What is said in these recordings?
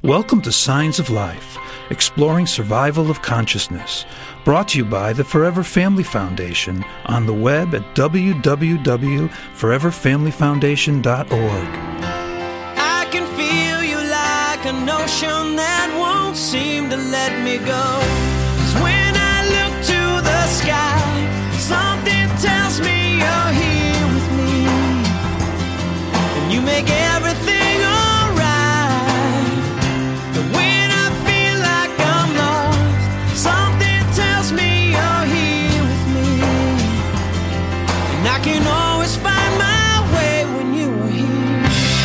Welcome to Signs of Life, exploring survival of consciousness, brought to you by the Forever Family Foundation on the web at www.foreverfamilyfoundation.org. I can feel you like an ocean that won't seem to let me go. 'Cause when I look to the sky, something tells me you're here with me, and you make everything can always find my way when you are here.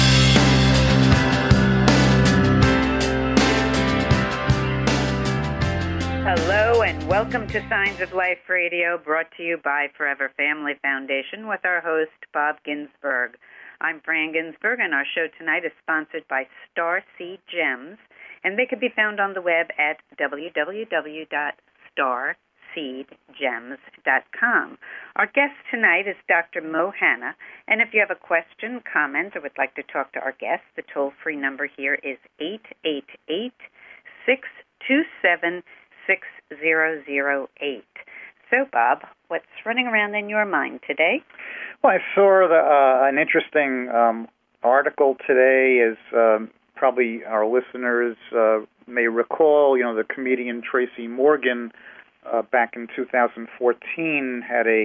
Hello and welcome to Signs of Life Radio, brought to you by Forever Family Foundation with our host, Bob Ginsberg. I'm Fran Ginsberg, and our show tonight is sponsored by Starseed Gems, and they can be found on the web at www.starseedgems.com. Our guest tonight is Dr. Mo Hanna, and if you have a question, comment, or would like to talk to our guest, the toll-free number here is 888-627-6008. So, Bob, what's running around in your mind today? Well, I saw an interesting article today, as probably our listeners may recall. You know, the comedian Tracy Morgan, back in 2014,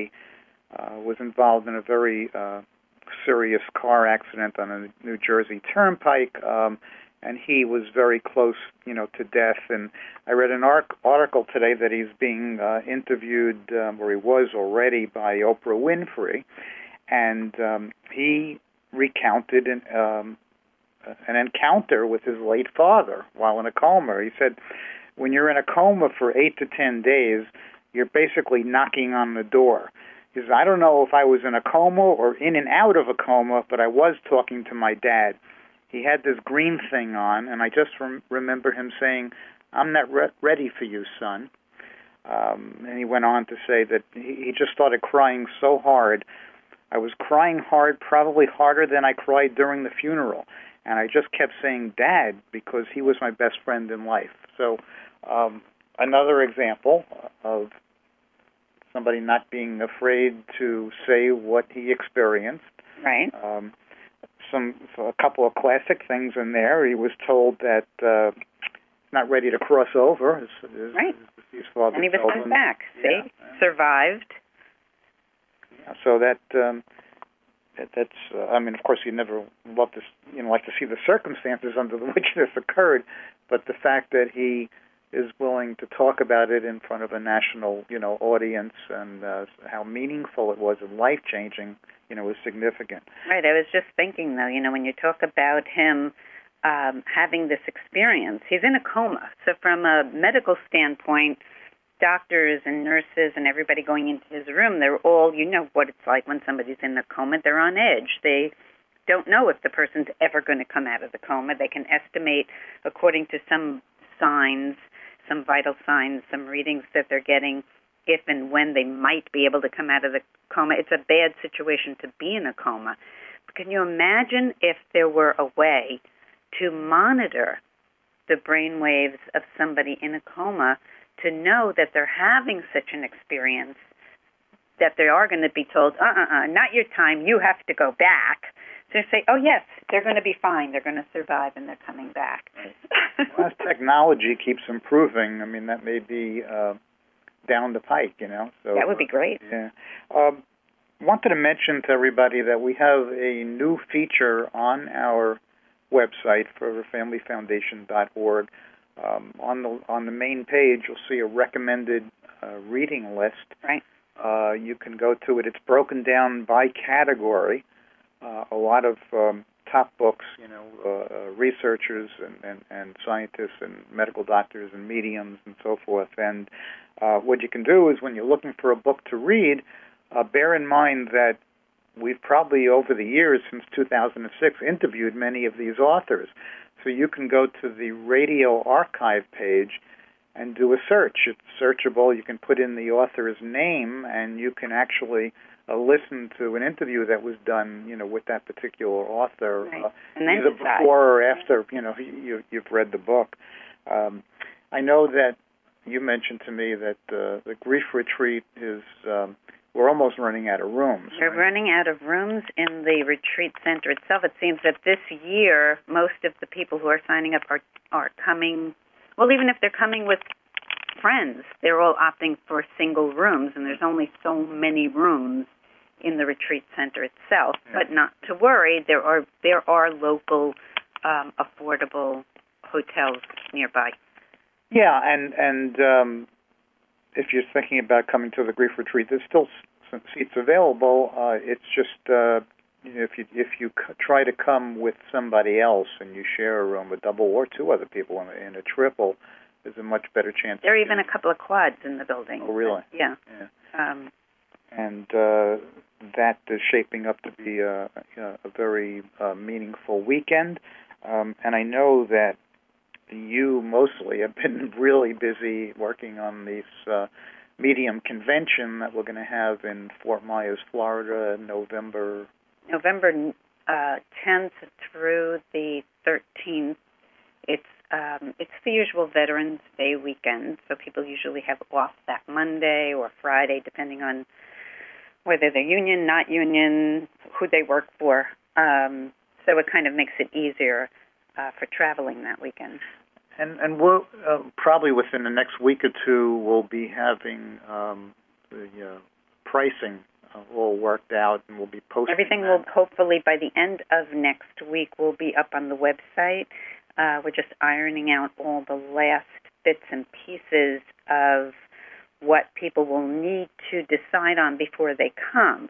was involved in a very serious car accident on a New Jersey turnpike, and he was very close, to death. And I read an article today that he's being interviewed, or he was already, by Oprah Winfrey, and he recounted an encounter with his late father while in a coma. He said, when you're in a coma for 8 to 10 days, you're basically knocking on the door. He says, I don't know if I was in a coma or in and out of a coma, but I was talking to my dad. He had this green thing on, and I just remember him saying, I'm not ready for you, son. And he went on to say that he just started crying so hard. I was crying hard, probably harder than I cried during the funeral. And I just kept saying Dad because he was my best friend in life. So another example of somebody not being afraid to say what he experienced. Right. A couple of classic things in there. He was told that he's not ready to cross over. His father, and he was sent back. Yeah. Survived. Yeah, so that's. Of course, you never love to, like to see the circumstances under which this occurred, but the fact that he is willing to talk about it in front of a national, audience, and how meaningful it was and life-changing, was significant. Right. I was just thinking, though, when you talk about him having this experience, he's in a coma. So from a medical standpoint, doctors and nurses and everybody going into his room, they're all, what it's like when somebody's in a coma. They're on edge. They don't know if the person's ever going to come out of the coma. They can estimate according to some signs, some vital signs, some readings that they're getting, if and when they might be able to come out of the coma. It's a bad situation to be in a coma. But can you imagine if there were a way to monitor the brain waves of somebody in a coma to know that they're having such an experience, that they are going to be told, not your time, you have to go back. So you say, oh, yes, they're going to be fine, they're going to survive, and they're coming back. Well, as technology keeps improving, that may be down the pike, So that would be great. Yeah. Wanted to mention to everybody that we have a new feature on our website, foreverfamilyfoundation.org. On the main page, you'll see a recommended reading list. Right. You can go to it. It's broken down by category. A lot of top books, researchers and scientists and medical doctors and mediums and so forth. And what you can do is, when you're looking for a book to read, bear in mind that we've probably, over the years, since 2006, interviewed many of these authors. So you can go to the Radio Archive page and do a search. It's searchable. You can put in the author's name, and you can actually listen to an interview that was done, with that particular author, right. And then either before or after, you've read the book. I know that you mentioned to me that the grief retreat is, we're almost running out of rooms. We're running out of rooms in the retreat center itself. It seems that this year, most of the people who are signing up are coming, well, even if they're coming with friends, they're all opting for single rooms, and there's only so many rooms in the retreat center itself. Yeah. But not to worry, there are local, affordable hotels nearby. Yeah, and if you're thinking about coming to the grief retreat, there's still some seats available. It's just if you try to come with somebody else and you share a room, a double or two other people in a triple, there's a much better chance. There are even a couple of quads in the building. Oh, really? Yeah. And that is shaping up to be a very meaningful weekend. And I know that you mostly have been really busy working on this medium convention that we're going to have in Fort Myers, Florida, November 10th through the 13th. It's the usual Veterans Day weekend, so people usually have off that Monday or Friday, depending on whether they're union, not union, who they work for. So it kind of makes it easier for traveling that weekend. And we'll probably within the next week or two, we'll be having the pricing all worked out, and we'll be posting everything. That. Will hopefully by the end of next week will be up on the website. We're just ironing out all the last bits and pieces of what people will need to decide on before they come.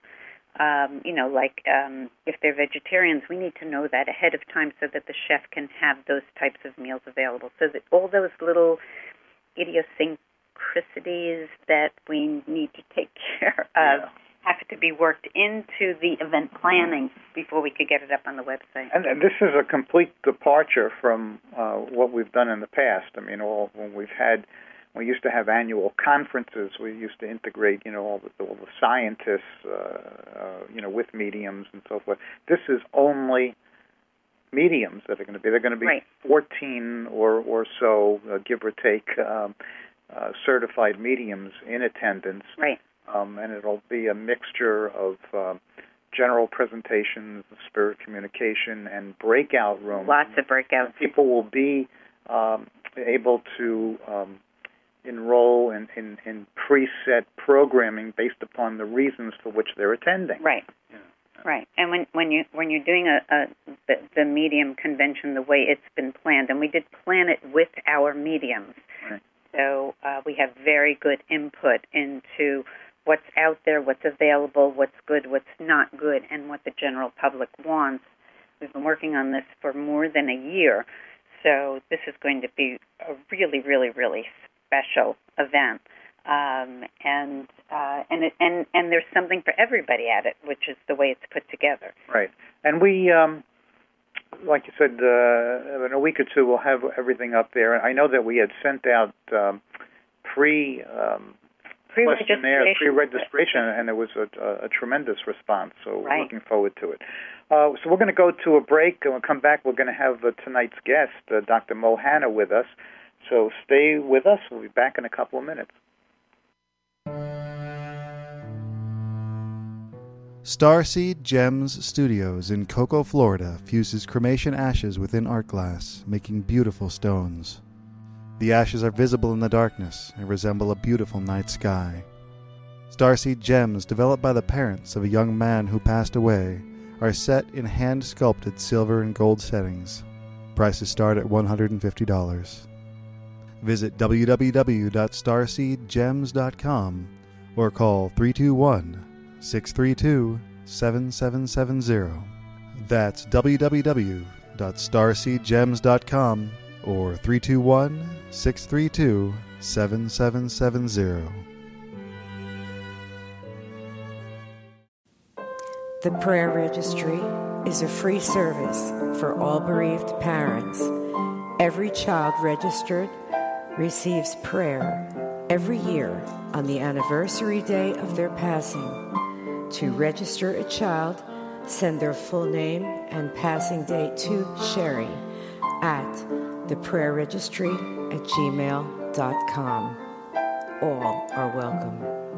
If they're vegetarians, we need to know that ahead of time so that the chef can have those types of meals available. So that all those little idiosyncrasies that we need to take care of have to be worked into the event planning before we could get it up on the website. And this is a complete departure from what we've done in the past. I mean, we used to have annual conferences. We used to integrate, all the scientists, with mediums and so forth. This is only mediums that are going to be. They're going to be right. 14 or so, give or take, certified mediums in attendance. Right. And it'll be a mixture of general presentations, spirit communication, and breakout rooms. Lots of breakouts. People will be able to enroll in preset programming based upon the reasons for which they're attending. Right. Yeah. Right. And when you're doing the medium convention the way it's been planned, and we did plan it with our mediums, right. So we have very good input into what's out there, what's available, what's good, what's not good, and what the general public wants. We've been working on this for more than a year, so this is going to be a really, really, really special event. And there's something for everybody at it, which is the way it's put together. Right. And we, like you said, in a week or two, we'll have everything up there. I know that we had sent out pre-registration, and it was a tremendous response, so right. We're looking forward to it. So we're going to go to a break, and we'll come back. We're going to have tonight's guest, Dr. Mo Hanna, with us. So stay with us. We'll be back in a couple of minutes. Starseed Gems Studios in Cocoa, Florida fuses cremation ashes within art glass, making beautiful stones. The ashes are visible in the darkness and resemble a beautiful night sky. Starseed gems, developed by the parents of a young man who passed away, are set in hand-sculpted silver and gold settings. Prices start at $150. Visit www.starseedgems.com or call 321-632-7770. That's www.starseedgems.com or 321-632-7770. The Prayer Registry is a free service for all bereaved parents. Every child registered receives prayer every year on the anniversary day of their passing. To register a child, send their full name and passing date to Sherry at theprayerregistry@gmail.com. All are welcome.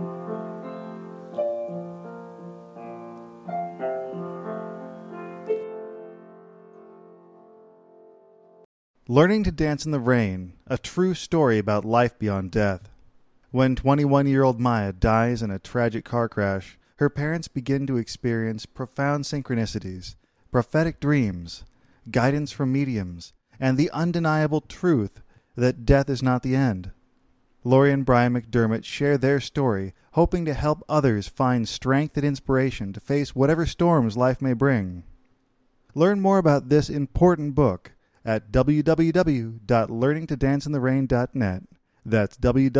Learning to Dance in the Rain, a true story about life beyond death. When 21-year-old Maya dies in a tragic car crash, her parents begin to experience profound synchronicities, prophetic dreams, guidance from mediums, and the undeniable truth that death is not the end. Lori and Brian McDermott share their story, hoping to help others find strength and inspiration to face whatever storms life may bring. Learn more about this important book at www.learningtodanceintherain.net. That's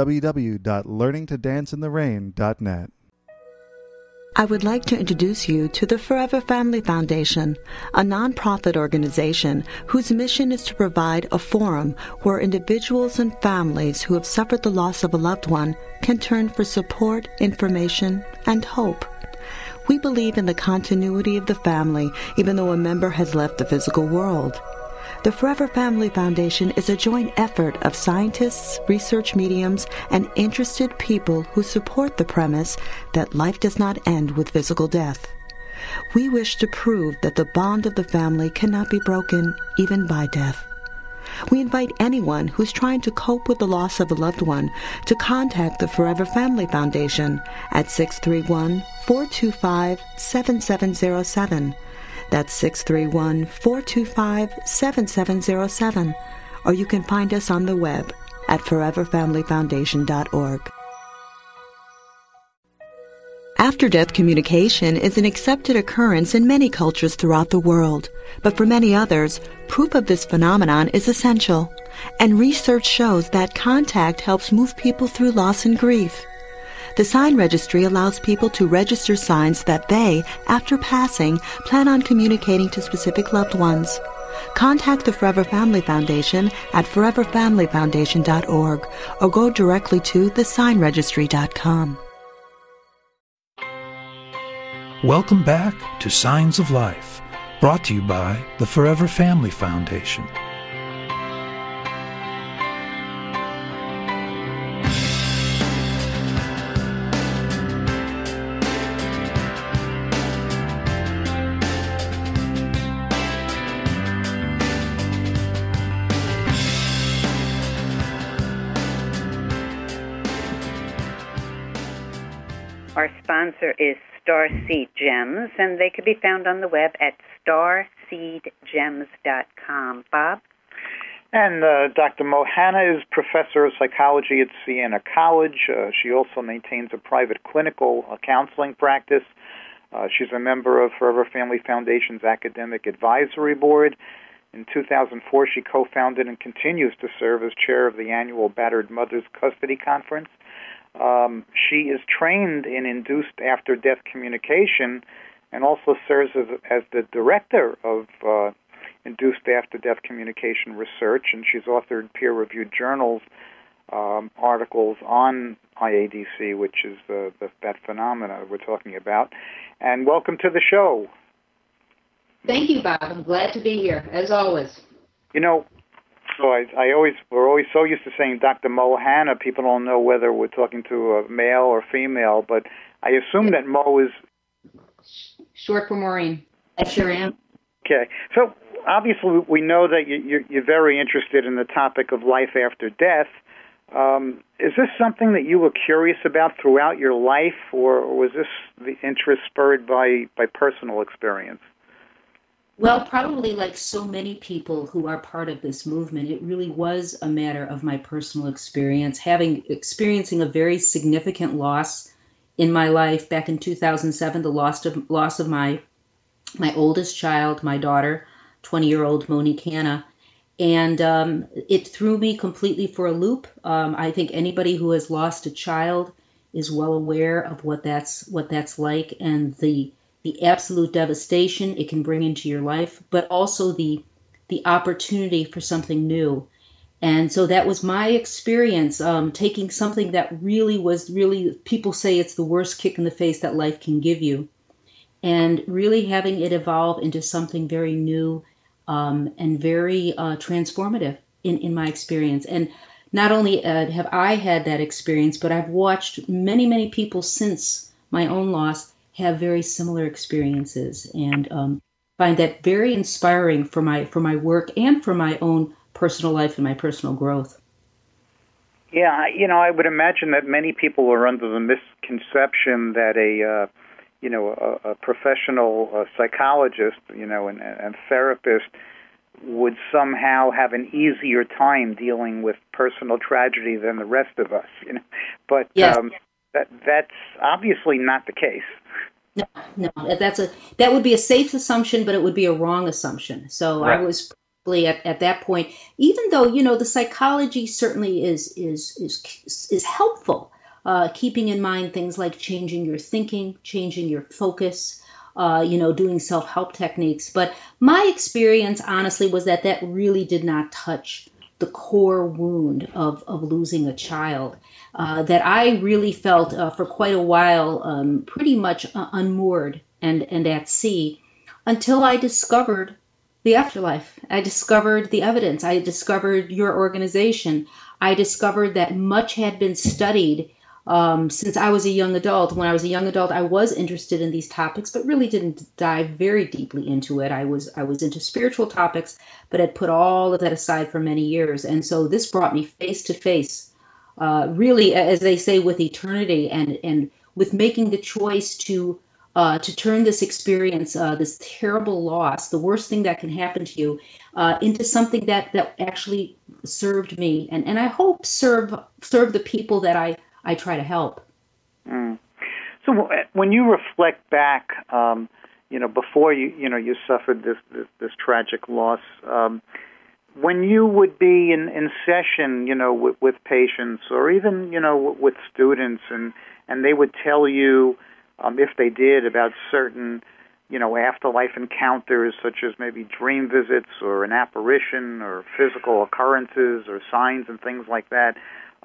www.learningtodanceintherain.net. I would like to introduce you to the Forever Family Foundation, a nonprofit organization whose mission is to provide a forum where individuals and families who have suffered the loss of a loved one can turn for support, information, and hope. We believe in the continuity of the family, even though a member has left the physical world. The Forever Family Foundation is a joint effort of scientists, research mediums, and interested people who support the premise that life does not end with physical death. We wish to prove that the bond of the family cannot be broken even by death. We invite anyone who's trying to cope with the loss of a loved one to contact the Forever Family Foundation at 631-425-7707. That's 631-425-7707. Or you can find us on the web at foreverfamilyfoundation.org. After-death communication is an accepted occurrence in many cultures throughout the world, but for many others, proof of this phenomenon is essential, and research shows that contact helps move people through loss and grief. The Sign Registry allows people to register signs that they, after passing, plan on communicating to specific loved ones. Contact the Forever Family Foundation at foreverfamilyfoundation.org or go directly to thesignregistry.com. Welcome back to Signs of Life, brought to you by the Forever Family Foundation. Our sponsor is Starseed Gems, and they could be found on the web at starseedgems.com. Bob? And Dr. Mohana is professor of psychology at Siena College. She also maintains a private clinical counseling practice. She's a member of Forever Family Foundation's Academic Advisory Board. In 2004, she co-founded and continues to serve as chair of the annual Battered Mothers Custody Conference. She is trained in induced after-death communication and also serves as the director of induced after-death communication research, and she's authored peer-reviewed journals, articles on IADC, which is that phenomena we're talking about. And welcome to the show. Thank you, Bob. I'm glad to be here, as always. You know, so we're always so used to saying Dr. Mohana, people don't know whether we're talking to a male or female, but I assume that Mo is short for Maureen. I sure am. Okay. So obviously we know that you're very interested in the topic of life after death. Is this something that you were curious about throughout your life, or was this the interest spurred by personal experience? Well, probably like so many people who are part of this movement, it really was a matter of my personal experience, experiencing a very significant loss in my life back in 2007, the loss of my oldest child, my daughter, 20-year-old Monique Hanna. And it threw me completely for a loop. I think anybody who has lost a child is well aware of what that's like, and the absolute devastation it can bring into your life, but also the opportunity for something new. And so that was my experience, taking something that really, people say it's the worst kick in the face that life can give you, and really having it evolve into something very new and very transformative in my experience. And not only have I had that experience, but I've watched many, many people since my own loss have very similar experiences, and find that very inspiring for my work and for my own personal life and my personal growth. Yeah, I would imagine that many people are under the misconception that a professional psychologist, and therapist would somehow have an easier time dealing with personal tragedy than the rest of us. But yes. That's obviously not the case. No, that would be a safe assumption, but it would be a wrong assumption. So right. I was probably at that point, even though the psychology certainly is helpful, keeping in mind things like changing your thinking, changing your focus, doing self-help techniques. But my experience, honestly, was that really did not touch the core wound of losing a child. That I really felt for quite a while pretty much unmoored and at sea, until I discovered the afterlife. I discovered the evidence. I discovered your organization. I discovered that much had been studied since I was a young adult. When I was a young adult, I was interested in these topics, but really didn't dive very deeply into it. I was into spiritual topics, but had put all of that aside for many years. And so this brought me face to face, really, as they say, with eternity, and with making the choice to turn this experience, this terrible loss, the worst thing that can happen to you, into something that actually served me, and I hope serve the people that I try to help. Mm. So when you reflect back, before you suffered this tragic loss, when you would be in session, with patients, or even with students, and they would tell you, if they did, about certain afterlife encounters, such as maybe dream visits or an apparition or physical occurrences or signs and things like that.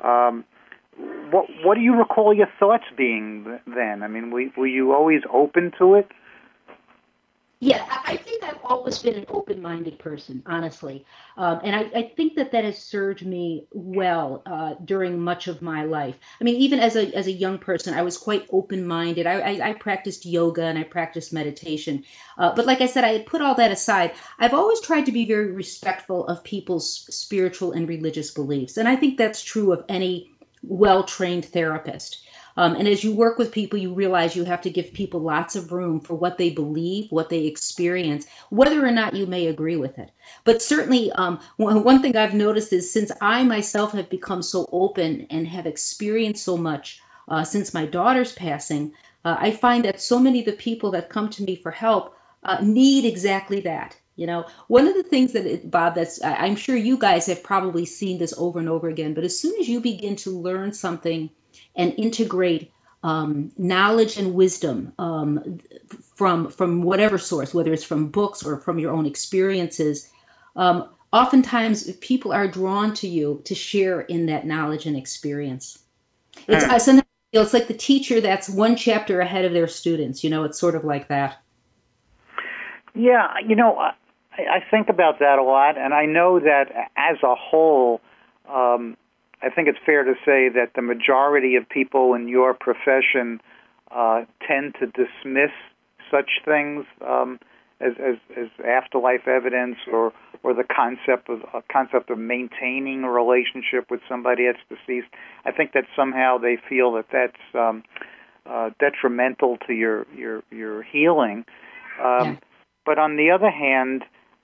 What do you recall your thoughts being then? I mean, were you always open to it? Yeah, I think I've always been an open-minded person, honestly. And I think that has served me well during much of my life. I mean, even as a young person, I was quite open-minded. I practiced yoga and I practiced meditation. But like I said, I had put all that aside. I've always tried to be very respectful of people's spiritual and religious beliefs. And I think that's true of any well-trained therapist. And as you work with people, you realize you have to give people lots of room for what they believe, what they experience, whether or not you may agree with it. But certainly, one thing I've noticed is, since I myself have become so open and have experienced so much since my daughter's passing, I find that so many of the people that come to me for help need exactly that. One of the things that, Bob, I'm sure you guys have probably seen this over and over again, but as soon as you begin to learn something and integrate knowledge and wisdom from whatever source, whether it's from books or from your own experiences, oftentimes people are drawn to you to share in that knowledge and experience. Sometimes it's like the teacher that's one chapter ahead of their students. It's sort of like that. Yeah, I think about that a lot, and I know that as a whole, I think it's fair to say that the majority of people in your profession tend to dismiss such things as afterlife evidence, or the concept of maintaining a relationship with somebody that's deceased. I think that somehow they feel that's detrimental to your healing. Yeah. But on the other hand,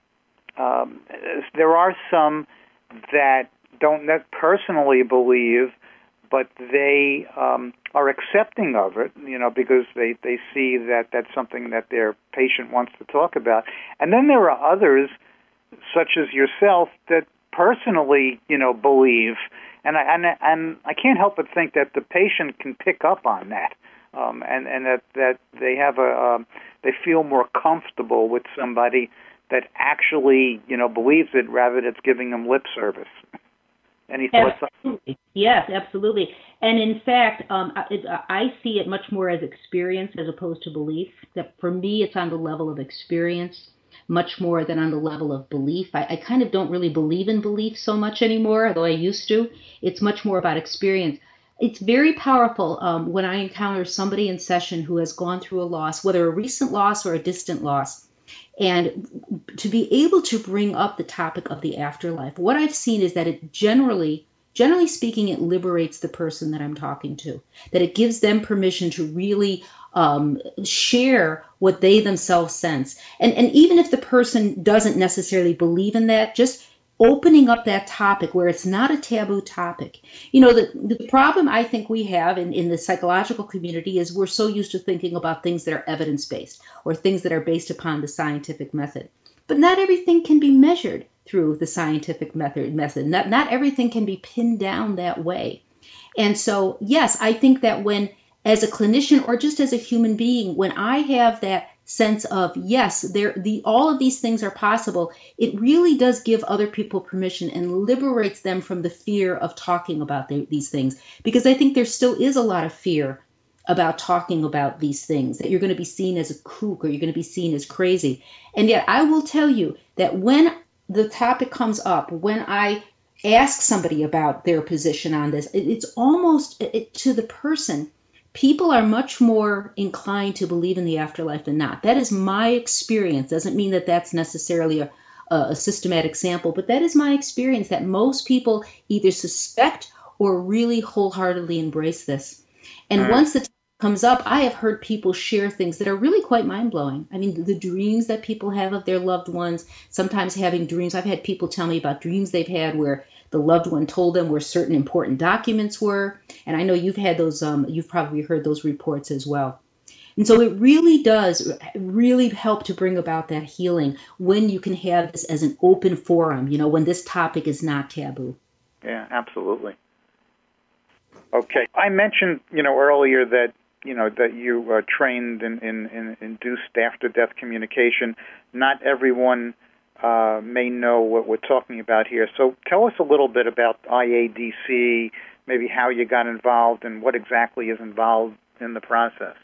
there are some that don't personally believe, but they are accepting of it, because they see that that's something that their patient wants to talk about. And then there are others, such as yourself, that personally, believe, and I can't help but think that the patient can pick up on that, and that they have they feel more comfortable with somebody that actually, believes it, rather than it's giving them lip service. Any thoughts? Absolutely. Yes, absolutely. And in fact, I see it much more as experience as opposed to belief. That for me, it's on the level of experience much more than on the level of belief. I kind of don't really believe in belief so much anymore, although I used to. It's much more about experience. It's very powerful when I encounter somebody in session who has gone through a loss, whether a recent loss or a distant loss, and to be able to bring up the topic of the afterlife. What I've seen is that it generally speaking, it liberates the person that I'm talking to, that it gives them permission to really share what they themselves sense. And even if the person doesn't necessarily believe in that, just opening up that topic where it's not a taboo topic. You know, the problem I think we have in the psychological community is we're so used to thinking about things that are evidence-based or things that are based upon the scientific method. But not everything can be measured through the scientific method. Not everything can be pinned down that way. And so, yes, I think that when, as a clinician or just as a human being, when I have that sense of, yes, all of these things are possible, it really does give other people permission and liberates them from the fear of talking about these things. Because I think there still is a lot of fear about talking about these things, that you're going to be seen as a kook or you're going to be seen as crazy. And yet I will tell you that when the topic comes up, when I ask somebody about their position on this, it's almost to the person. People are much more inclined to believe in the afterlife than not. That is my experience. Doesn't mean that that's necessarily a systematic sample, but that is my experience, that most people either suspect or really wholeheartedly embrace this. And once the comes up, I have heard people share things that are really quite mind-blowing. I mean, the dreams that people have of their loved ones, sometimes having dreams. I've had people tell me about dreams they've had where the loved one told them where certain important documents were. And I know you've had those, you've probably heard those reports as well. And so it really does really help to bring about that healing when you can have this as an open forum, you know, when this topic is not taboo. Yeah, absolutely. Okay. I mentioned, earlier that, that you are trained in induced after-death communication. Not everyone may know what we're talking about here. So tell us a little bit about IADC, maybe how you got involved and what exactly is involved in the process.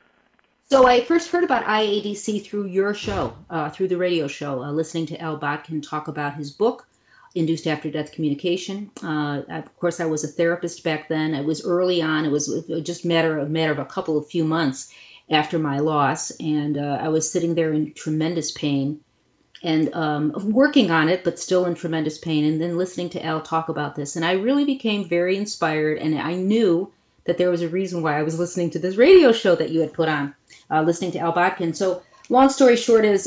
So I first heard about IADC through your show, through the radio show, listening to Al Botkin talk about his book, Induced After-Death Communication. Of course, I was a therapist back then. It was early on. It was just a matter of a few months after my loss, and I was sitting there in tremendous pain and working on it, but still in tremendous pain, and then listening to Al talk about this. And I really became very inspired, and I knew that there was a reason why I was listening to this radio show that you had put on, listening to Al Botkin. So long story short is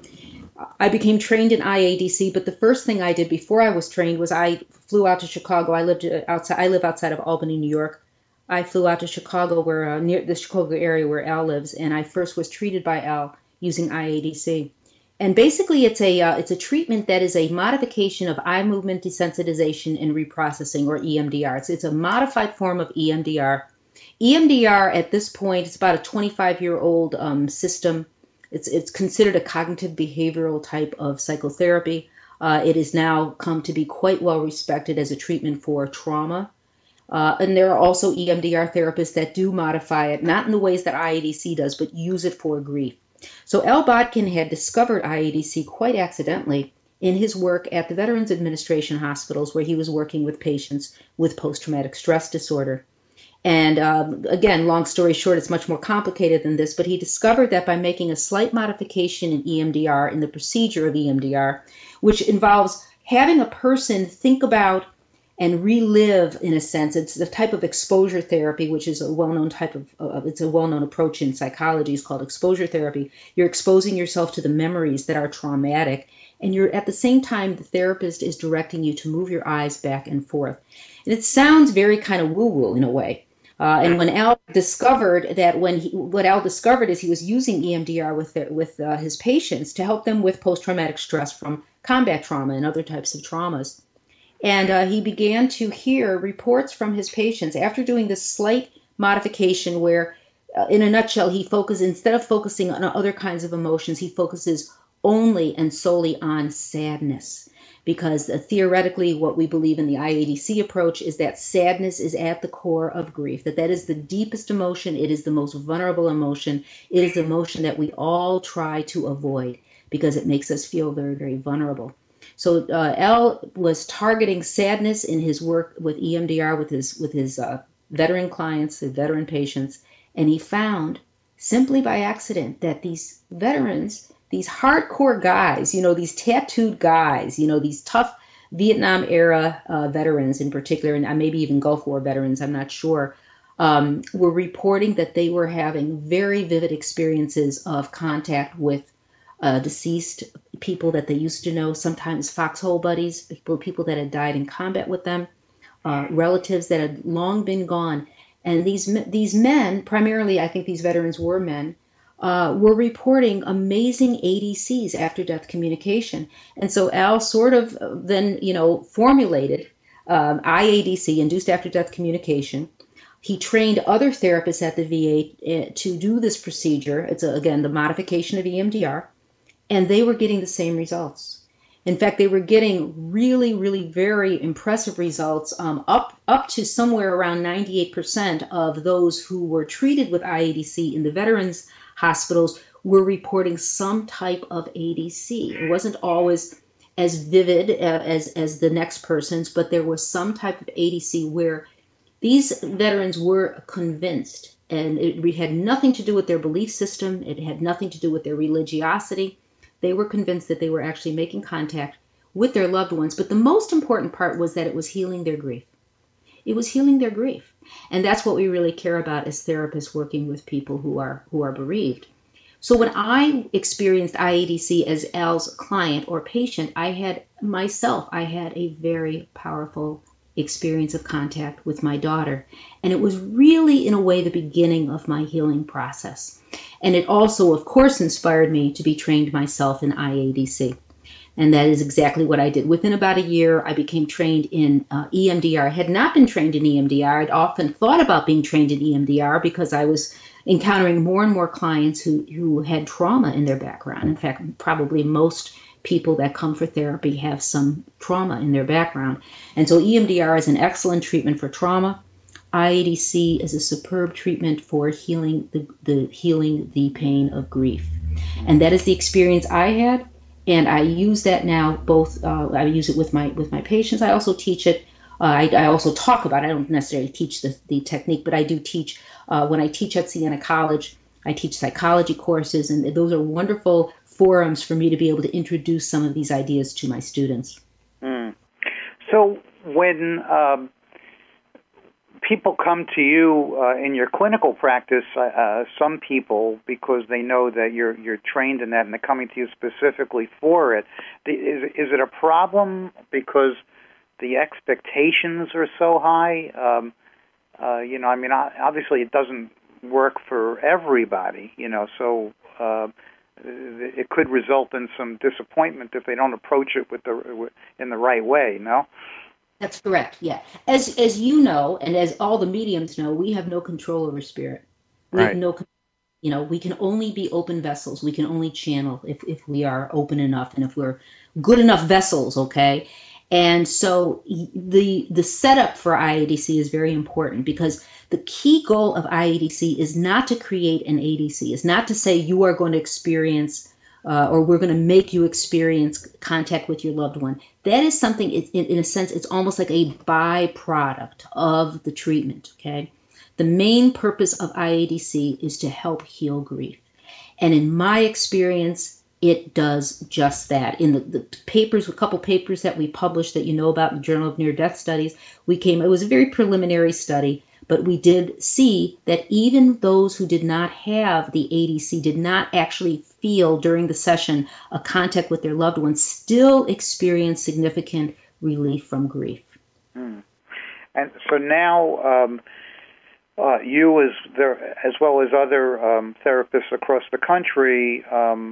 I became trained in IADC, but the first thing I did before I was trained was I flew out to Chicago. I live outside of Albany, New York. I flew out to Chicago, where near the Chicago area where Al lives, and I first was treated by Al using IADC. And basically, it's a treatment that is a modification of eye movement desensitization and reprocessing, or EMDR. It's a modified form of EMDR. EMDR at this point, it's about a 25-year-old system. It's considered a cognitive behavioral type of psychotherapy. It has now come to be quite well respected as a treatment for trauma. And there are also EMDR therapists that do modify it, not in the ways that IADC does, but use it for grief. So Al Botkin had discovered IADC quite accidentally in his work at the Veterans Administration hospitals, where he was working with patients with post-traumatic stress disorder. And again, long story short, it's much more complicated than this, but he discovered that by making a slight modification in EMDR, in the procedure of EMDR, which involves having a person think about and relive, in a sense, it's a type of exposure therapy, which is a well-known type of it's a well-known approach in psychology. It's called exposure therapy. You're exposing yourself to the memories that are traumatic, and you're at the same time, the therapist is directing you to move your eyes back and forth. And it sounds very kind of woo-woo in a way. And when Al discovered that, what Al discovered is he was using EMDR with his patients to help them with post-traumatic stress from combat trauma and other types of traumas. And he began to hear reports from his patients after doing this slight modification where, in a nutshell, he focuses, instead of focusing on other kinds of emotions, he focuses only and solely on sadness. because theoretically what we believe in the IADC approach is that sadness is at the core of grief, that is the deepest emotion, it is the most vulnerable emotion, it is the emotion that we all try to avoid because it makes us feel very, very vulnerable. So Al was targeting sadness in his work with EMDR with his veteran clients, his veteran patients, and he found simply by accident that these veterans, these hardcore guys, these tattooed guys, these tough Vietnam era veterans in particular, and maybe even Gulf War veterans, I'm not sure, were reporting that they were having very vivid experiences of contact with deceased people that they used to know, sometimes foxhole buddies, people that had died in combat with them, relatives that had long been gone. And these men, primarily I think these veterans were men, were reporting amazing ADCs, after-death communication. And so Al sort of then, formulated IADC, induced after-death communication. He trained other therapists at the VA to do this procedure. It's, again, the modification of EMDR. And they were getting the same results. In fact, they were getting really, really very impressive results, up to somewhere around 98% of those who were treated with IADC in the veterans hospitals were reporting some type of ADC. It wasn't always as vivid as the next person's, but there was some type of ADC where these veterans were convinced, and it had nothing to do with their belief system. It had nothing to do with their religiosity. They were convinced that they were actually making contact with their loved ones. But the most important part was that it was healing their grief. It was healing their grief. And that's what we really care about as therapists working with people who are bereaved. So when I experienced IADC as Al's client or patient, I had a very powerful experience of contact with my daughter. And it was really, in a way, the beginning of my healing process. And it also, of course, inspired me to be trained myself in IADC. And that is exactly what I did. Within about a year, I became trained in EMDR. I had not been trained in EMDR. I'd often thought about being trained in EMDR because I was encountering more and more clients who had trauma in their background. In fact, probably most people that come for therapy have some trauma in their background. And so EMDR is an excellent treatment for trauma. IADC is a superb treatment for healing the pain of grief. And that is the experience I had. And I use that now both, I use it with my patients. I also teach it. I also talk about it. I don't necessarily teach the technique, but I do teach, when I teach at Siena College, I teach psychology courses, and those are wonderful forums for me to be able to introduce some of these ideas to my students. So when people come to you in your clinical practice, some people, because they know that you're trained in that and they're coming to you specifically for it, is it a problem because the expectations are so high? Obviously it doesn't work for everybody, so it could result in some disappointment if they don't approach it in the right way, no? That's correct, yeah. As you know, and as all the mediums know, we have no control over spirit. We have we can only be open vessels. We can only channel if we are open enough and if we're good enough vessels, okay? And so the setup for IADC is very important because the key goal of IADC is not to create an ADC. It's not to say you are going to experience or we're going to make you experience contact with your loved one. That is something, in a sense, it's almost like a byproduct of the treatment, okay? The main purpose of IADC is to help heal grief. And in my experience, it does just that. In the papers, a couple papers that we published that you know about in the Journal of Near-Death Studies, it was a very preliminary study, but we did see that even those who did not have the ADC did not actually feel during the session a contact with their loved ones, still experience significant relief from grief. And so now you, as well as other therapists across the country,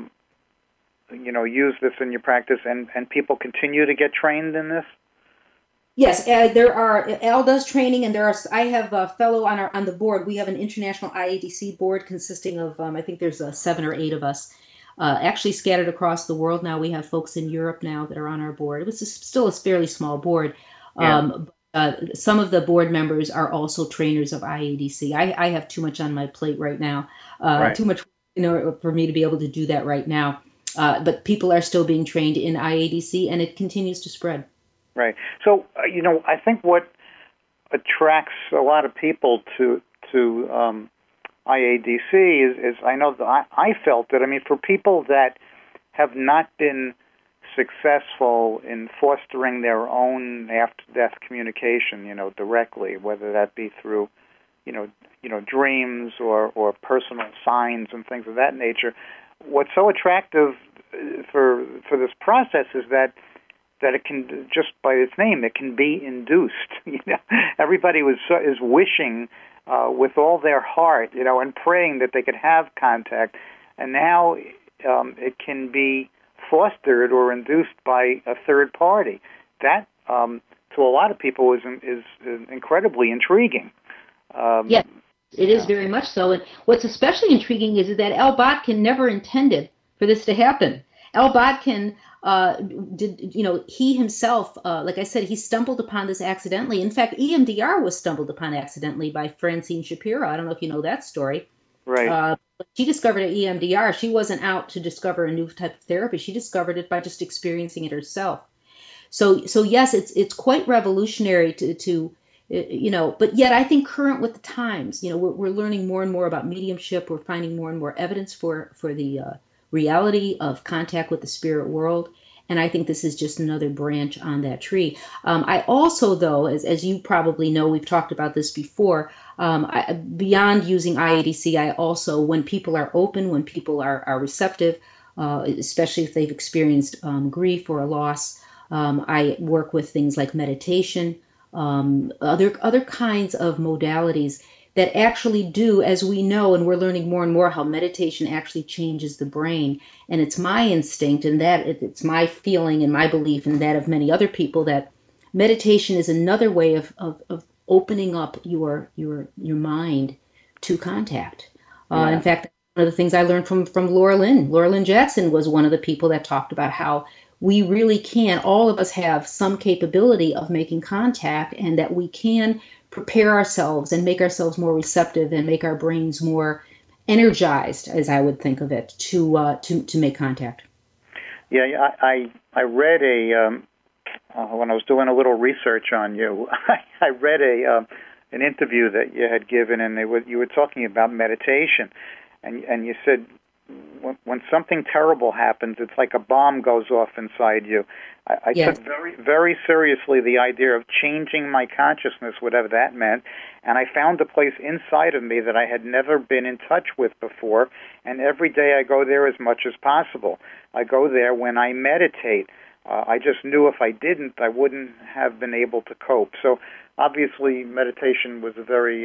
use this in your practice, and people continue to get trained in this? Yes, Al does training, and I have a fellow on the board. We have an international IADC board consisting of, I think there's 7 or 8 of us. actually scattered across the world now. We have folks in Europe now that are on our board. It was still a fairly small board. Some of the board members are also trainers of IADC. I have too much on my plate right now, too much for me to be able to do that right now. But people are still being trained in IADC, and it continues to spread. Right. So, I think what attracts a lot of people to IADC is I know that I felt that, for people that have not been successful in fostering their own after-death communication, directly, whether that be through, dreams or personal signs and things of that nature. What's so attractive for this process is that it can, just by its name, it can be induced. Everybody is wishing with all their heart, and praying that they could have contact, and now it can be fostered or induced by a third party. That, to a lot of people, is incredibly intriguing. Yes, it is very much so. And what's especially intriguing is that Al Botkin never intended for this to happen. Al Botkin he himself, like I said, he stumbled upon this accidentally. In fact, EMDR was stumbled upon accidentally by Francine Shapiro. I don't know if you know that story. Right. She discovered EMDR. She wasn't out to discover a new type of therapy. She discovered it by just experiencing it herself. So yes, it's quite revolutionary to but yet I think current with the times. We're learning more and more about mediumship. We're finding more and more evidence for the reality of contact with the spirit world. And I think this is just another branch on that tree. I also, though, as you probably know, we've talked about this before, beyond using IADC, I also, when people are open, when people are receptive, especially if they've experienced grief or a loss, I work with things like meditation, other kinds of modalities that actually do, as we know, and we're learning more and more, how meditation actually changes the brain. And it's my instinct, and that it's my feeling and my belief, and that of many other people, that meditation is another way of opening up your mind to contact. In fact, one of the things I learned from Laura Lynn Jackson was one of the people that talked about how we really can, all of us have some capability of making contact, and that we can prepare ourselves and make ourselves more receptive and make our brains more energized, as I would think of it, to make contact. Yeah, I read when I was doing a little research on you, I read an interview that you had given, and you were talking about meditation, and you said when something terrible happens, it's like a bomb goes off inside you. I Yes. took very, very seriously the idea of changing my consciousness, whatever that meant, and I found a place inside of me that I had never been in touch with before, and every day I go there as much as possible. I go there when I meditate. I just knew if I didn't, I wouldn't have been able to cope. So obviously meditation was a very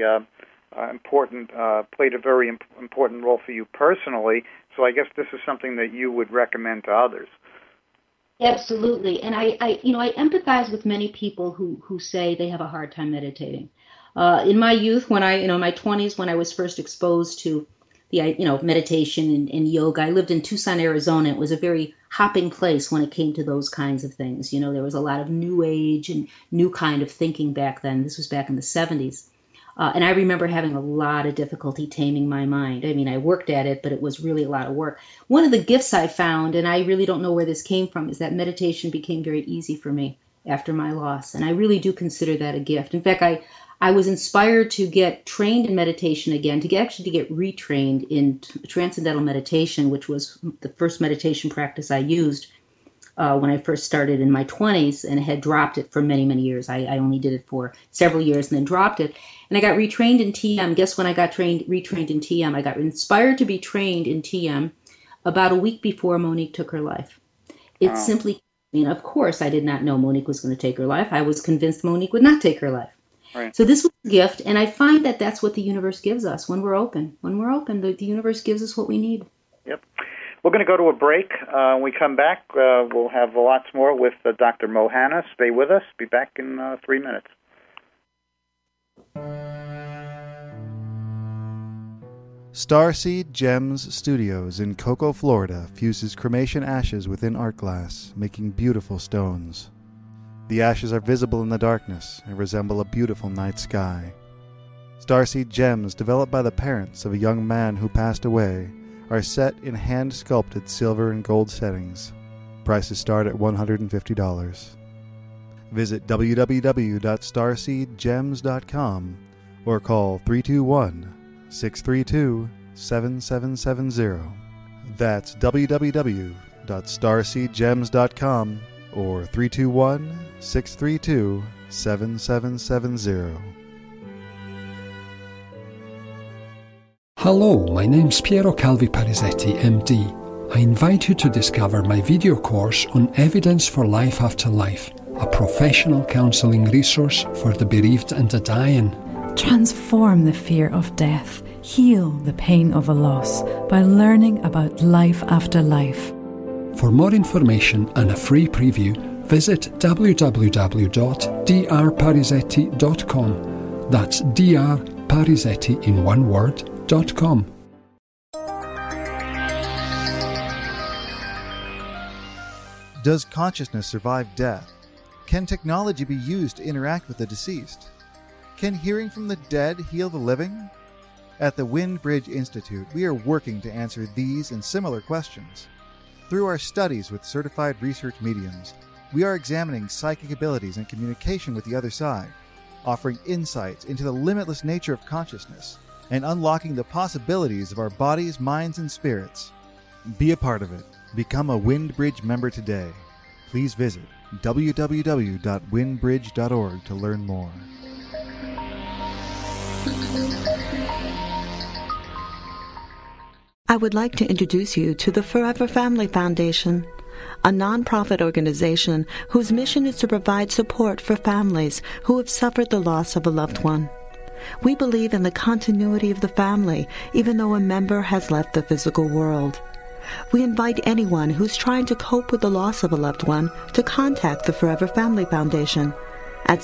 played a very important role for you personally. So I guess this is something that you would recommend to others. Absolutely. And I empathize with many people who say they have a hard time meditating. In my youth, when my 20s, when I was first exposed to the, meditation and yoga, I lived in Tucson, Arizona. It was a very hopping place when it came to those kinds of things. There was a lot of new age and new kind of thinking back then. This was back in the 70s. And I remember having a lot of difficulty taming my mind. I mean, I worked at it, but it was really a lot of work. One of the gifts I found, and I really don't know where this came from, is that meditation became very easy for me after my loss. And I really do consider that a gift. In fact, I was inspired to get trained in meditation again, to get retrained in transcendental meditation, which was the first meditation practice I used when I first started in my 20s, and had dropped it for many, many years. I only did it for several years and then dropped it. And I got retrained in TM. Guess when I got retrained in TM? I got inspired to be trained in TM about a week before Monique took her life. It simply, of course, I did not know Monique was going to take her life. I was convinced Monique would not take her life. Right. So this was a gift, and I find that that's what the universe gives us when we're open. When we're open, the universe gives us what we need. Yep. We're going to go to a break. When we come back, we'll have lots more with Dr. Mo Hanna. Stay with us. Be back in 3 minutes. Starseed Gems Studios in Cocoa, Florida fuses cremation ashes within art glass, making beautiful stones. The ashes are visible in the darkness and resemble a beautiful night sky. Starseed Gems, developed by the parents of a young man who passed away, are set in hand-sculpted silver and gold settings. Prices start at $150. Visit www.starseedgems.com or call 321-632-7770. That's www.starseedgems.com or 321-632-7770. Hello, my name's Piero Calvi Parisetti, MD. I invite you to discover my video course on Evidence for Life After Life, a professional counseling resource for the bereaved and the dying. Transform the fear of death, heal the pain of a loss by learning about life after life. For more information and a free preview, visit www.drparisetti.com. That's drparisetti in one word.com. Does consciousness survive death? Can technology be used to interact with the deceased? Can hearing from the dead heal the living? At the Windbridge Institute, we are working to answer these and similar questions. Through our studies with certified research mediums, we are examining psychic abilities and communication with the other side, offering insights into the limitless nature of consciousness, and unlocking the possibilities of our bodies, minds, and spirits. Be a part of it. Become a Windbridge member today. Please visit www.windbridge.org to learn more. I would like to introduce you to the Forever Family Foundation, a nonprofit organization whose mission is to provide support for families who have suffered the loss of a loved one. We believe in the continuity of the family, even though a member has left the physical world. We invite anyone who's trying to cope with the loss of a loved one to contact the Forever Family Foundation at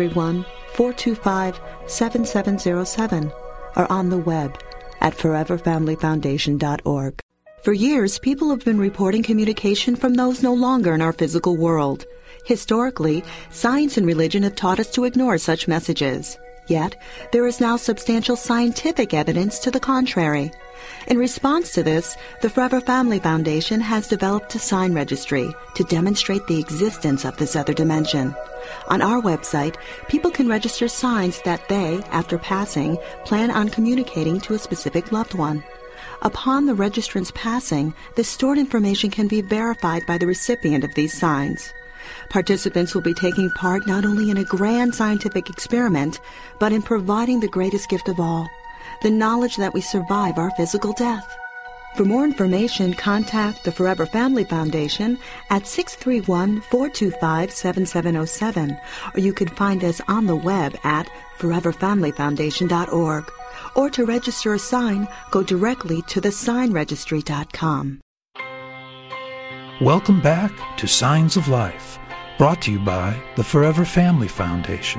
631-425-7707 or on the web at foreverfamilyfoundation.org. For years, people have been reporting communication from those no longer in our physical world. Historically, science and religion have taught us to ignore such messages. Yet, there is now substantial scientific evidence to the contrary. In response to this, the Forever Family Foundation has developed a sign registry to demonstrate the existence of this other dimension. On our website, people can register signs that they, after passing, plan on communicating to a specific loved one. Upon the registrant's passing, the stored information can be verified by the recipient of these signs. Participants will be taking part not only in a grand scientific experiment, but in providing the greatest gift of all, the knowledge that we survive our physical death. For more information, contact the Forever Family Foundation at 631-425-7707, or you can find us on the web at foreverfamilyfoundation.org. Or to register a sign, go directly to thesignregistry.com. Welcome back to Signs of Life, brought to you by the Forever Family Foundation.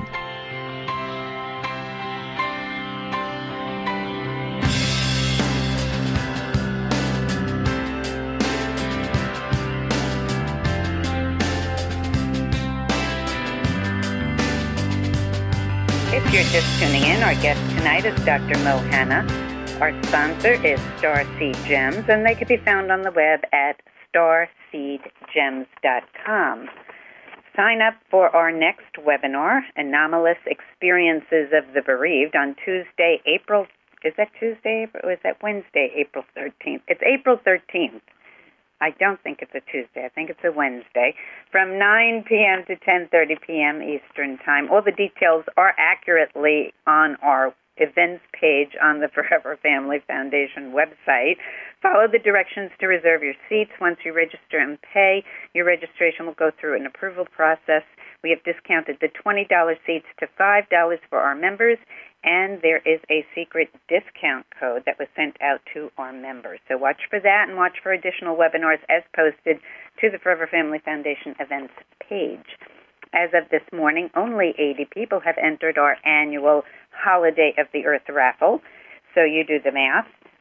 If you're just tuning in, our guest tonight is Dr. Mo Hanna. Our sponsor is Starseed Gems, and they can be found on the web at starseedgems.com. Sign up for our next webinar, Anomalous Experiences of the Bereaved, on Tuesday, is that Tuesday, or is that Wednesday, April 13th? It's April 13th. I don't think it's a Tuesday. I think it's a Wednesday, from 9 p.m. to 10:30 p.m. Eastern Time. All the details are accurately on our events page on the Forever Family Foundation website. Follow the directions to reserve your seats. Once you register and pay, your registration will go through an approval process. We have discounted the $20 seats to $5 for our members, and there is a secret discount code that was sent out to our members. So watch for that and watch for additional webinars as posted to the Forever Family Foundation events page. As of this morning, only 80 people have entered our annual Holiday of the Earth raffle. So you do the math.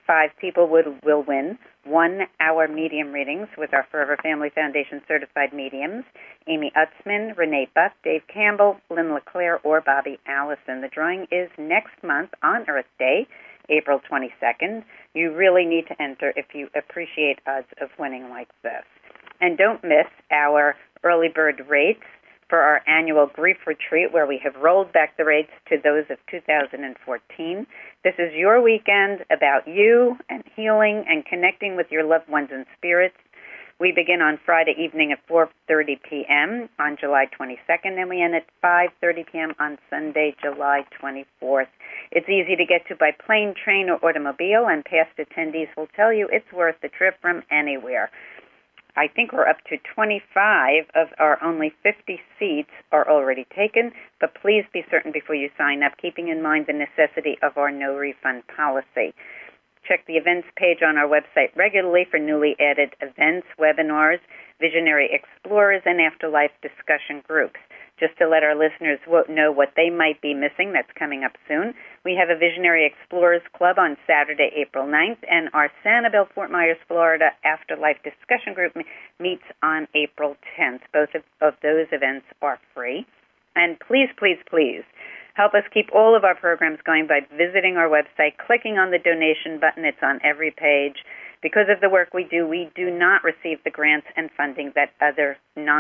5 people will win 1-hour medium readings with our Forever Family Foundation certified mediums, Amy Utzman, Renee Buck, Dave Campbell, Lynn LeClaire, or Bobby Allison. The drawing is next month on Earth Day, April 22nd. You really need to enter if you appreciate odds of winning like this. And don't miss our early bird rates for our annual grief retreat, where we have rolled back the rates to those of 2014. This is your weekend about you and healing and connecting with your loved ones and spirits. We begin on Friday evening at 4:30 p.m. on July 22nd, and we end at 5:30 p.m. on Sunday, July 24th. It's easy to get to by plane, train, or automobile, and past attendees will tell you it's worth the trip from anywhere. I think we're up to 25 of our only 50 seats are already taken, but please be certain before you sign up, keeping in mind the necessity of our no refund policy. Check the events page on our website regularly for newly added events, webinars, visionary explorers, and afterlife discussion groups. Just to let our listeners know what they might be missing, that's coming up soon, we have a Visionary Explorers Club on Saturday, April 9th, and our Sanibel, Fort Myers, Florida Afterlife Discussion Group meets on April 10th. Both of those events are free. And please, please, please, help us keep all of our programs going by visiting our website, clicking on the donation button. It's on every page. Because of the work we do not receive the grants and funding that other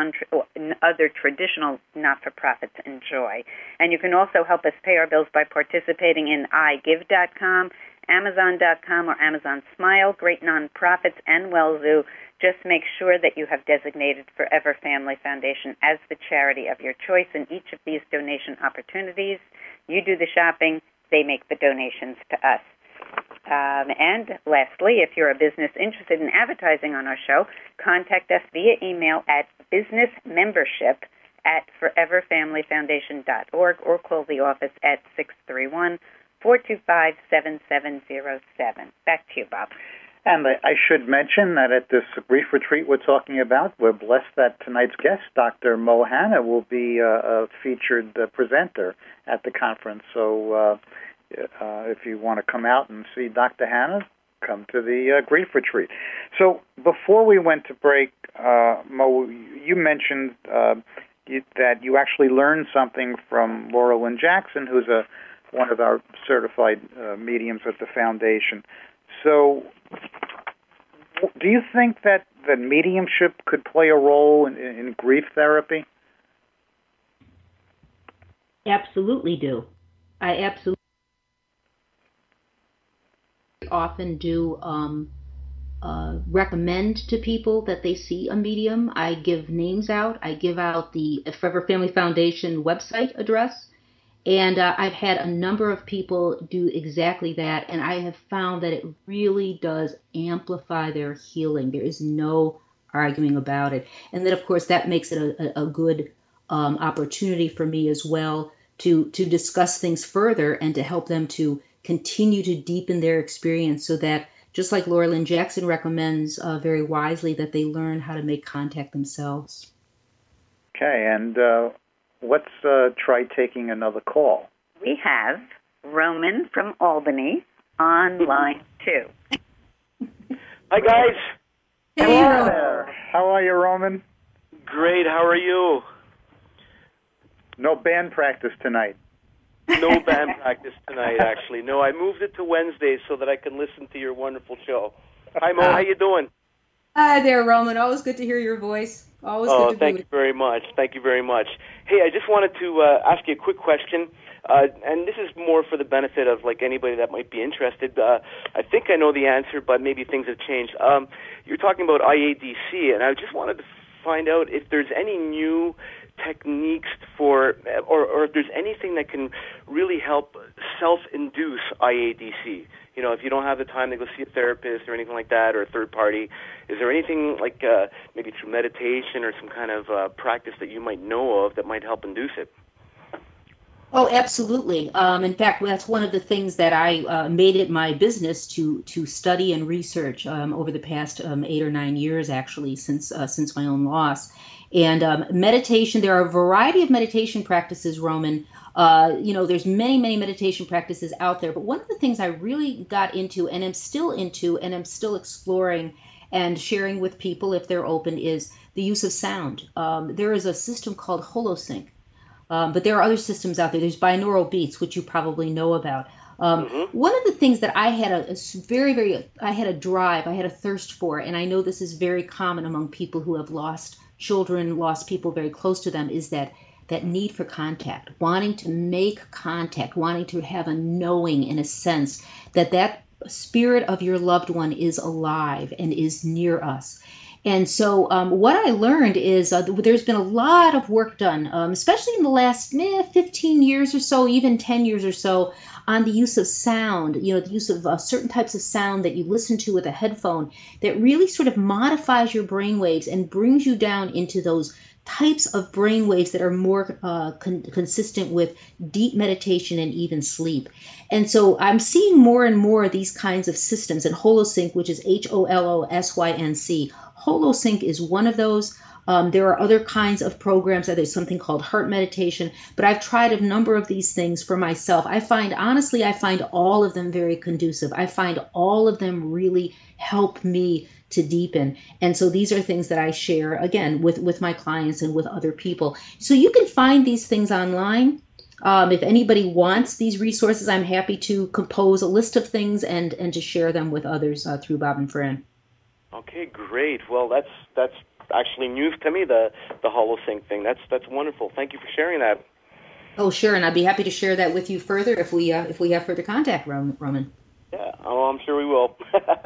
traditional not-for-profits enjoy. And you can also help us pay our bills by participating in iGive.com, Amazon.com, or Amazon Smile, great nonprofits, and WellZoo. Just make sure that you have designated Forever Family Foundation as the charity of your choice in each of these donation opportunities. You do the shopping, they make the donations to us. And lastly, if you're a business interested in advertising on our show, contact us via email at businessmembership@foreverfamilyfoundation.org or call the office at 631-425-7707. Back to you, Bob. And I should mention that at this grief retreat we're talking about, we're blessed that tonight's guest, Dr. Mo Hanna, will be a featured presenter at the conference. So if you want to come out and see Dr. Hanna, come to the grief retreat. So before we went to break, Mo, you mentioned that you actually learned something from Laura Lynn Jackson, who's one of our certified mediums at the foundation. So do you think that mediumship could play a role in grief therapy? Absolutely do. I absolutely often do recommend to people that they see a medium. I give names out. I give out the Forever Family Foundation website address. And I've had a number of people do exactly that, and I have found that it really does amplify their healing. There is no arguing about it. And then, of course, that makes it a good opportunity for me as well to discuss things further and to help them to continue to deepen their experience so that, just like Laura Lynn Jackson recommends very wisely, that they learn how to make contact themselves. Okay, and let's try taking another call. We have Roman from Albany on line 2. Hi, guys. Hey, Hello there. How are you, Roman? Great. How are you? No band practice tonight. No band practice tonight, actually. No, I moved it to Wednesday so that I can listen to your wonderful show. Hi, Mo. How you doing? Hi there, Roman. Always good to hear your voice. Always good to thank you very much. Thank you very much. Hey, I just wanted to ask you a quick question, and this is more for the benefit of like anybody that might be interested. I think I know the answer, but maybe things have changed. You're talking about IADC, and I just wanted to find out if there's any new techniques for, or if there's anything that can really help self-induce IADC. You know, if you don't have the time to go see a therapist or anything like that, or a third party, is there anything like maybe through meditation or some kind of practice that you might know of that might help induce it? Oh, absolutely. In fact, that's one of the things that I made it my business to study and research over the past 8 or 9 years, actually, since my own loss. And meditation, there are a variety of meditation practices, Roman. There's many, many meditation practices out there. But one of the things I really got into and am still exploring and sharing with people if they're open is the use of sound. There is a system called Holosync. But there are other systems out there. There's binaural beats, which you probably know about. One of the things that I had I had a thirst for, and I know this is very common among people who have lost children, lost people very close to them, is that need for contact, wanting to make contact, wanting to have a knowing in a sense that spirit of your loved one is alive and is near us. And so what I learned is there's been a lot of work done, especially in the last 15 years or so, even 10 years or so, on the use of sound, the use of certain types of sound that you listen to with a headphone that really sort of modifies your brain waves and brings you down into those types of brain waves that are more consistent with deep meditation and even sleep. And so I'm seeing more and more of these kinds of systems, and Holosync, which is HOLOSYNC. Holosync is one of those. There are other kinds of programs. There's something called heart meditation, but I've tried a number of these things for myself. I find all of them very conducive. I find all of them really help me to deepen. And so these are things that I share, again, with my clients and with other people. So you can find these things online. If anybody wants these resources, I'm happy to compose a list of things and to share them with others through Bob and Fran. Okay, great. Well, that's actually news to me, the Holosync thing. That's wonderful. Thank you for sharing that. Oh, sure, and I'd be happy to share that with you further if we have further contact, Roman. Yeah, I'm sure we will.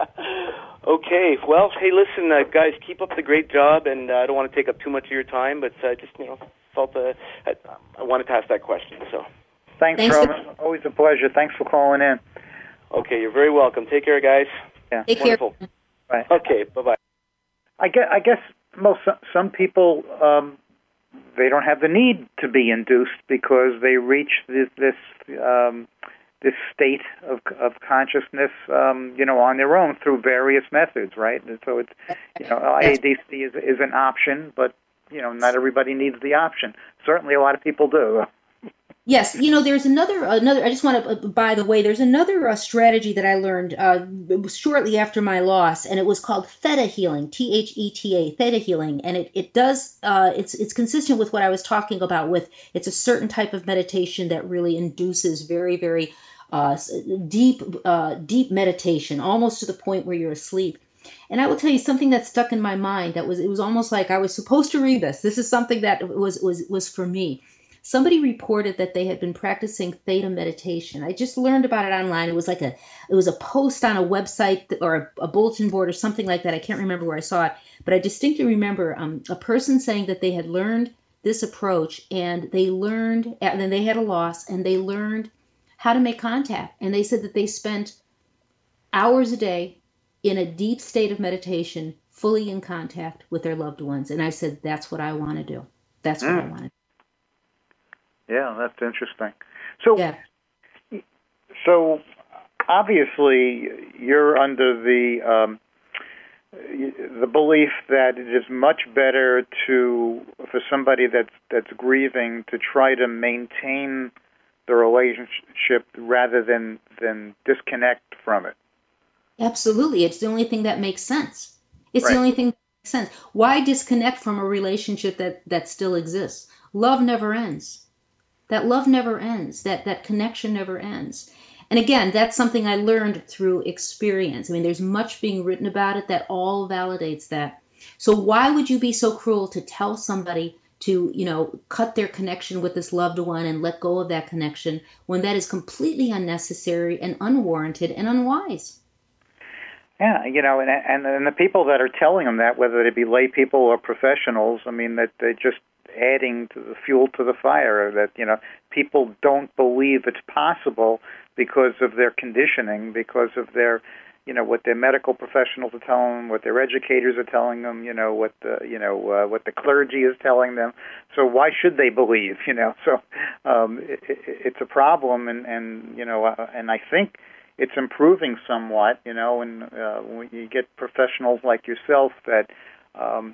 Okay, well, hey, listen, guys, keep up the great job, and I don't want to take up too much of your time, but just felt I wanted to ask that question. So, thanks Roman. Always a pleasure. Thanks for calling in. Okay, you're very welcome. Take care, guys. Yeah, take wonderful. Care. Bye. Okay, bye-bye. I guess some people they don't have the need to be induced because they reach this state of consciousness on their own through various methods, right? And so it's IADC is an option, but not everybody needs the option. Certainly, a lot of people do. Yes, there's another. I just want to, by the way, there's another strategy that I learned shortly after my loss, and it was called Theta Healing, THETA, Theta Healing, and it does. It's consistent with what I was talking about. It's a certain type of meditation that really induces very, very deep meditation, almost to the point where you're asleep. And I will tell you something that stuck in my mind. It was almost like I was supposed to read this. This is something that was for me. Somebody reported that they had been practicing theta meditation. I just learned about it online. It was a post on a website or a bulletin board or something like that. I can't remember where I saw it, but I distinctly remember a person saying that they had learned this approach, and then they had a loss, and they learned how to make contact. And they said that they spent hours a day in a deep state of meditation, fully in contact with their loved ones. And I said, that's what I want to do. That's what I want to do. Yeah, that's interesting. So, yeah. So obviously, you're under the belief that it is much better for somebody that's grieving to try to maintain the relationship rather than disconnect from it. Absolutely, it's the only thing that makes sense. It's right. The only thing that makes sense. Why disconnect from a relationship that still exists? Love never ends. That love never ends. That connection never ends. And again, that's something I learned through experience. I mean, there's much being written about it that all validates that. So why would you be so cruel to tell somebody to, cut their connection with this loved one and let go of that connection when that is completely unnecessary and unwarranted and unwise? Yeah, and the people that are telling them that, whether it be lay people or professionals, I mean, that they're just adding to the fuel to the fire, that, people don't believe it's possible because of their conditioning, because of their, what their medical professionals are telling them, what their educators are telling them, what the clergy is telling them. So why should they believe, So it's a problem, and I think it's improving somewhat, and when you get professionals like yourself that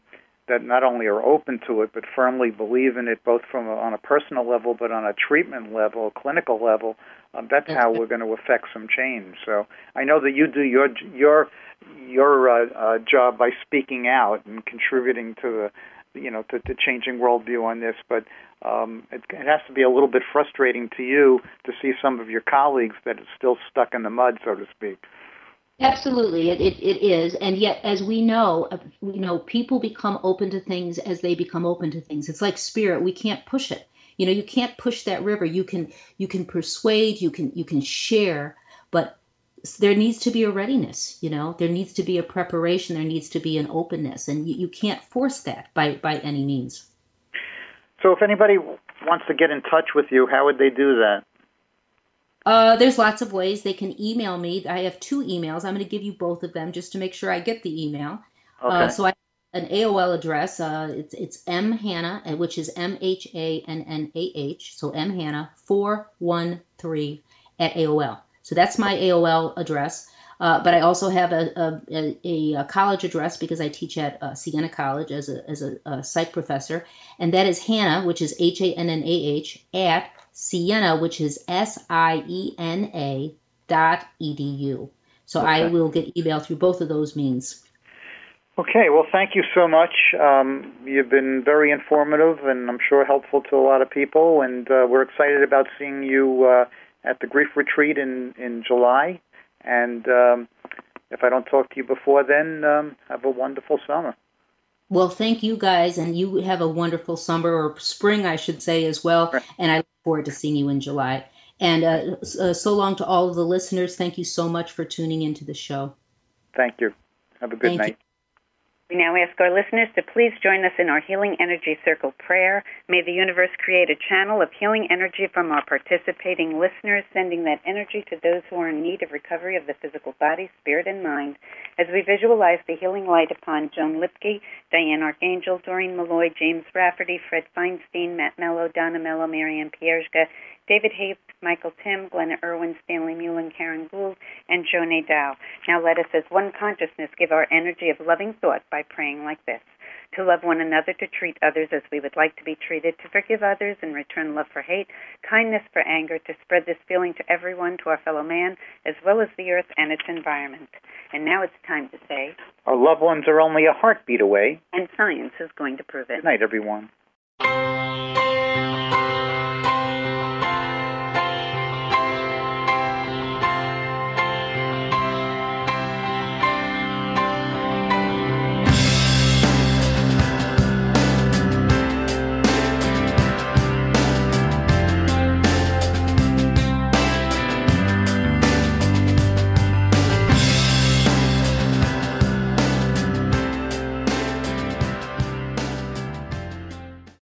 that not only are open to it, but firmly believe in it, both on a personal level, but on a treatment level, a clinical level. That's how we're going to affect some change. So I know that you do your job by speaking out and contributing to the changing worldview on this, but it has to be a little bit frustrating to you to see some of your colleagues that are still stuck in the mud, so to speak. Absolutely, it is, and yet, as we know, people become open to things as they become open to things. It's like spirit; we can't push it. You can't push that river. You can persuade, you can share, but there needs to be a readiness. There needs to be a preparation. There needs to be an openness, and you can't force that by any means. So, if anybody wants to get in touch with you, how would they do that? There's lots of ways. They can email me. I have 2 emails. I'm going to give you both of them just to make sure I get the email. Okay. So I have an AOL address. It's mhannah, which is MHANNAH. So mhannah413 at AOL. So that's my AOL address. But I also have a college address because I teach at Siena College as a psych professor, and that is Hannah, which is HANNAH, at Siena, which is SIENA.edu. So okay. I will get email through both of those means. Okay, well, thank you so much. You've been very informative and I'm sure helpful to a lot of people, and we're excited about seeing you at the Grief Retreat in July. And if I don't talk to you before then, have a wonderful summer. Well, thank you guys, and you have a wonderful summer, or spring, I should say, as well. Right. And I look forward to seeing you in July. And so long to all of the listeners. Thank you so much for tuning into the show. Thank you. Have a good night. We now ask our listeners to please join us in our Healing Energy Circle prayer. May the universe create a channel of healing energy from our participating listeners, sending that energy to those who are in need of recovery of the physical body, spirit, and mind. As we visualize the healing light upon Joan Lipke, Diane Archangel, Doreen Malloy, James Rafferty, Fred Feinstein, Matt Mello, Donna Mello, Marianne Pierzga, David Hayes, Michael Tim, Glenna Irwin, Stanley Mullen, Karen Gould, and Jonah Dow. Now let us as one consciousness give our energy of loving thought by praying like this: to love one another, to treat others as we would like to be treated, to forgive others and return love for hate, kindness for anger, to spread this feeling to everyone, to our fellow man, as well as the earth and its environment. And now it's time to say, our loved ones are only a heartbeat away. And science is going to prove it. Good night, everyone.